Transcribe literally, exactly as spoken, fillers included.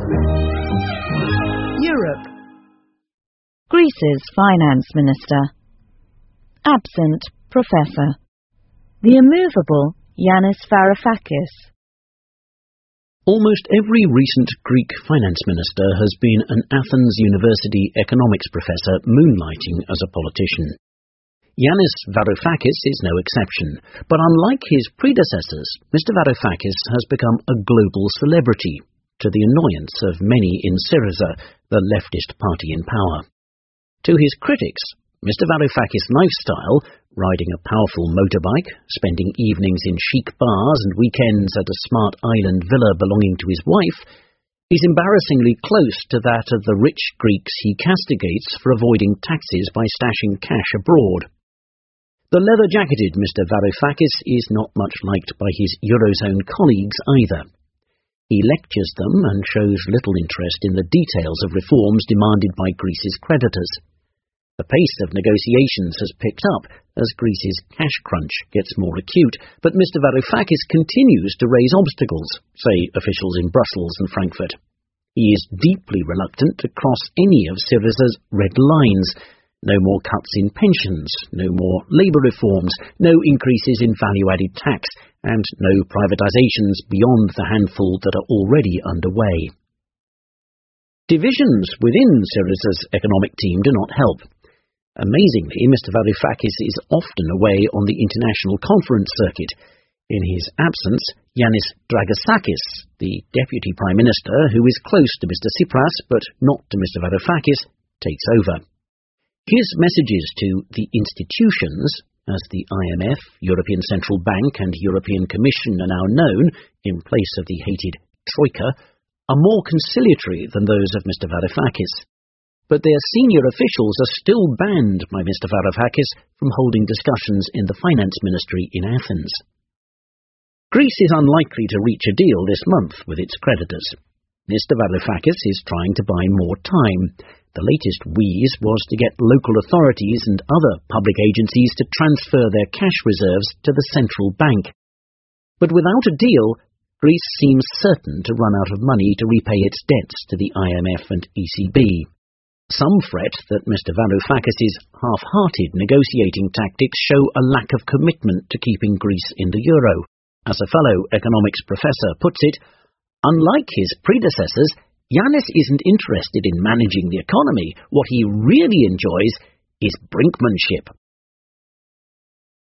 Europe. Greece's finance minister. Absent professor. The immovable Yanis Varoufakis. Almost every recent Greek finance minister has been an Athens University economics professor moonlighting as a politician. Yanis Varoufakis is no exception, but unlike his predecessors, Mister Varoufakis has become a global celebrity, to the annoyance of many in Syriza, the leftist party in power. To his critics, Mister Varoufakis' lifestyle, riding a powerful motorbike, spending evenings in chic bars and weekends at a smart island villa belonging to his wife, is embarrassingly close to that of the rich Greeks he castigates for avoiding taxes by stashing cash abroad. The leather-jacketed Mister Varoufakis is not much liked by his Eurozone colleagues either. He lectures them and shows little interest in the details of reforms demanded by Greece's creditors. The pace of negotiations has picked up as Greece's cash crunch gets more acute, but Mister Varoufakis continues to raise obstacles, say officials in Brussels and Frankfurt. He is deeply reluctant to cross any of Syriza's red lines. No more cuts in pensions, no more labour reforms, no increases in value-added tax, and no privatisations beyond the handful that are already underway. Divisions within Syriza's economic team do not help. Amazingly, Mister Varoufakis is often away on the international conference circuit. In his absence, Yanis Dragasakis, the Deputy Prime Minister, who is close to Mister Tsipras but not to Mister Varoufakis, takes over. His messages to the institutions, as the I M F, European Central Bank and European Commission are now known, in place of the hated Troika, are more conciliatory than those of Mister Varoufakis. But their senior officials are still banned by Mister Varoufakis from holding discussions in the finance ministry in Athens. Greece is unlikely to reach a deal this month with its creditors. Mister Varoufakis is trying to buy more time. The latest wheeze was to get local authorities and other public agencies to transfer their cash reserves to the central bank. But without a deal, Greece seems certain to run out of money to repay its debts to the I M F and E C B. Some fret that Mister Varoufakis' half-hearted negotiating tactics show a lack of commitment to keeping Greece in the euro. As a fellow economics professor puts it, unlike his predecessors, Yanis isn't interested in managing the economy. What he really enjoys is brinkmanship.